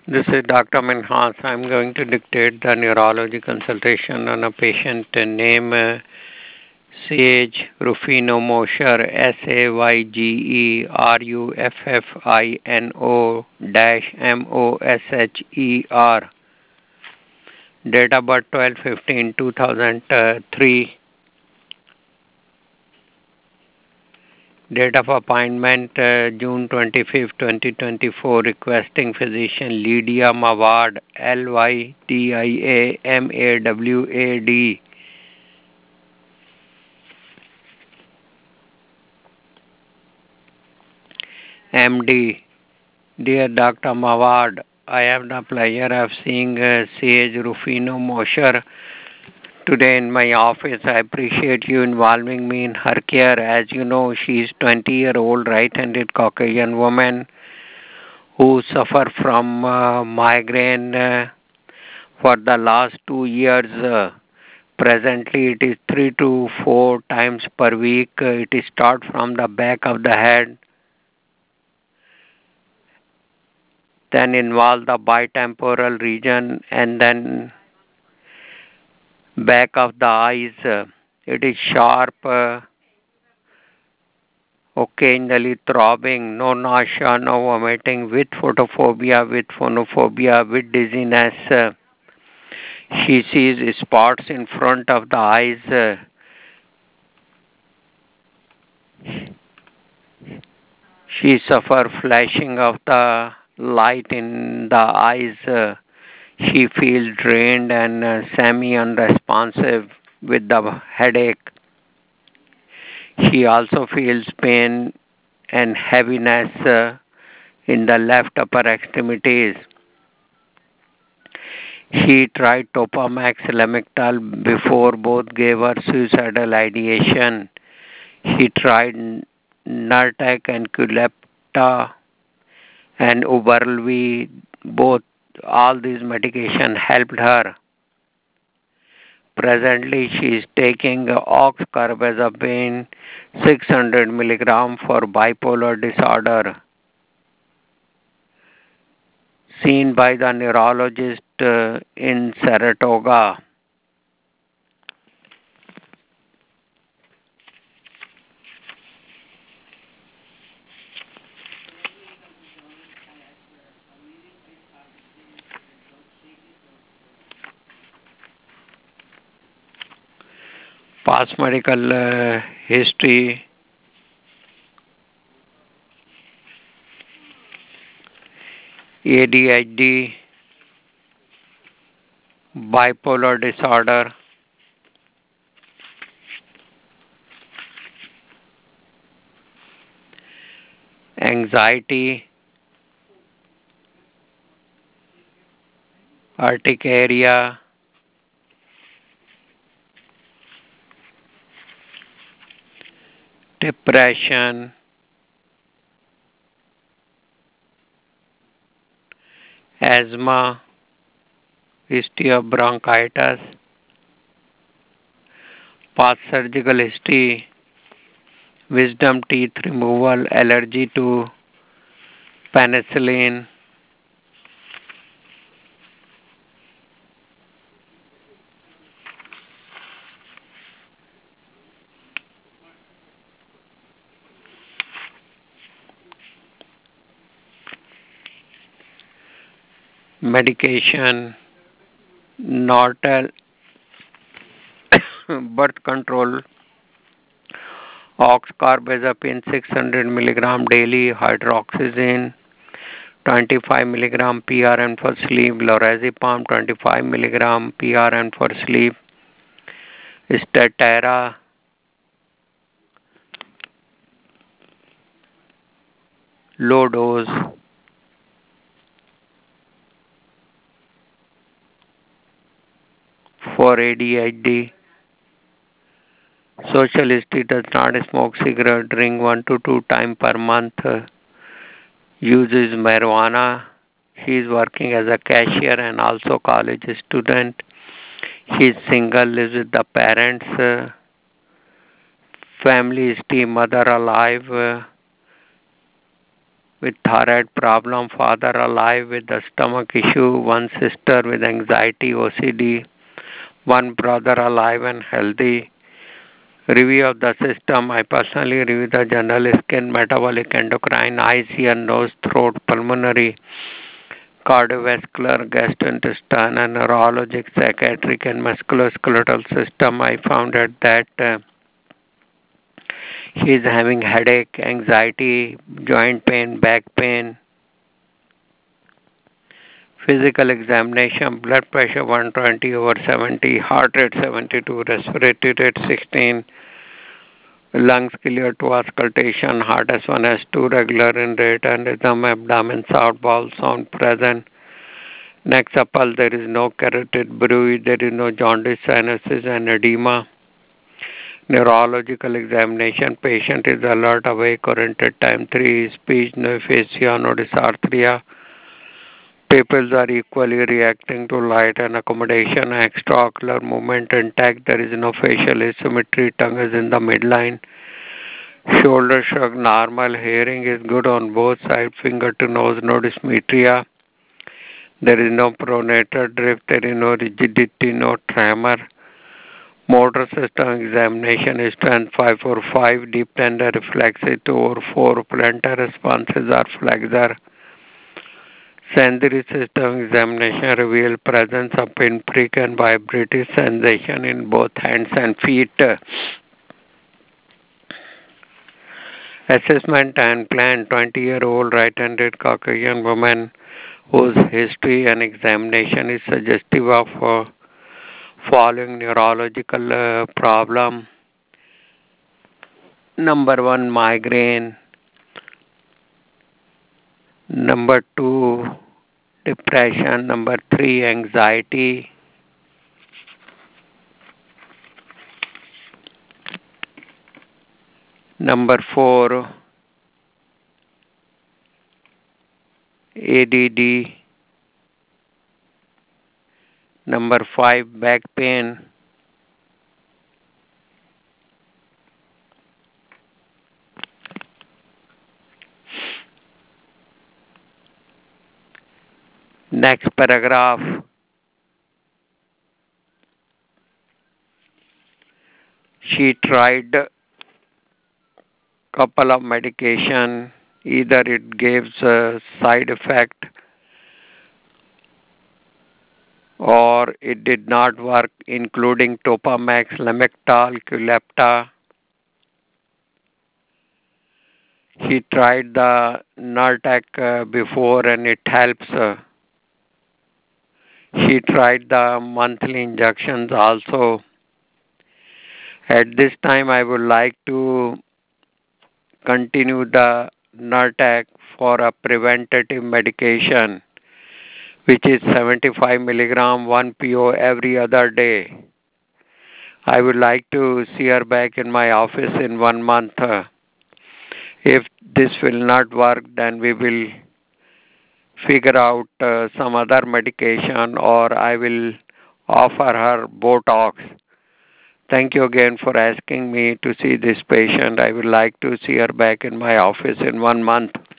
This is Dr. Minhas. I'm going to dictate the neurology consultation on a patient named Sage Rufino Mosher, Sayruffino-Mosher. Date of birth 12/15/2003. Date of appointment June 25, 2024. Requesting physician Lydia Mawad, Lydia Mawad. MD. Dear Dr. Mawad, I have the pleasure of seeing Sage Rufino Mosher today in my office. I appreciate you involving me in her care. As you know, she is 20-year-old right-handed Caucasian woman who suffer from migraine for the last 2 years. Presently, it is 3 to 4 times per week. It starts from the back of the head, then involve the bitemporal region, and then back of the eyes. It is sharp, occasionally throbbing, no nausea, no vomiting, with photophobia, with phonophobia, with dizziness. She sees spots in front of the eyes. She suffers flashing of the light in the eyes. She feels drained and semi-unresponsive with the headache. She also feels pain and heaviness in the left upper extremities. She tried Topamax Lamictal before both gave her suicidal ideation. She tried Nurtec and Qulipta and Uberlvi. Both all these medication helped her. Presently, she is taking oxcarbazepine 600 milligram for bipolar disorder. Seen by the neurologist in Saratoga. Past medical history. ADHD, bipolar disorder, anxiety, urticaria, depression, asthma, history of bronchitis, past surgical history, wisdom teeth removal, allergy to penicillin, medication, Nortel, birth control, oxcarbazepine 600 milligram daily, hydroxyzine 25 milligram PRN for sleep, lorazepam 25 milligram PRN for sleep, Statera low dose for ADHD. Social history: does not smoke cigarette, drink 1 to 2 times per month, uses marijuana. She is working as a cashier and also college student. She is single, lives with the parents. Family history: mother alive, with thyroid problem, father alive with the stomach issue, one sister with anxiety, OCD, one brother alive and healthy. Review of the system. I personally review the general skin, metabolic, endocrine, eyes, ear, nose, throat, pulmonary, cardiovascular, gastrointestinal, and neurologic, psychiatric, and musculoskeletal system. I found out that he is having headache, anxiety, joint pain, back pain. Physical examination, blood pressure 120 over 70, heart rate 72, respiratory rate 16, lungs clear to auscultation, heart S1, S2 regular in rate and rhythm, abdomen sound, bowel sound present. Next upper, there is no carotid bruit, there is no jaundice, sinuses and edema. Neurological examination, patient is alert, awake, oriented, time 3, speech, no aphasia, no dysarthria. Pupils are equally reacting to light and accommodation, extraocular movement intact, there is no facial asymmetry, tongue is in the midline. Shoulder shrug normal, hearing is good on both sides, finger to nose, no dysmetria. There is no pronator drift, there is no rigidity, no tremor. Motor system examination is strength 545, deep tender reflexes 2/4, plantar responses are flexor. Sensory system examination reveals presence of pinprick and vibrative sensation in both hands and feet. Assessment and plan 20-year-old right-handed Caucasian woman whose history and examination is suggestive of following neurological problem. Number 1, migraine. Number 2, depression. Number 3, anxiety. Number 4, ADD. Number 5, back pain. Next paragraph. She tried couple of medication. Either it gives a side effect or it did not work, including Topamax, Lamictal, Qulipta. He tried the Nurtec before and it helps. She tried the monthly injections also. At this time, I would like to continue the Nurtec for a preventative medication, which is 75 milligram 1 PO every other day. I would like to see her back in my office in 1 month. If this will not work, then we will figure out some other medication or I will offer her Botox. Thank you again for asking me to see this patient. I would like to see her back in my office in 1 month.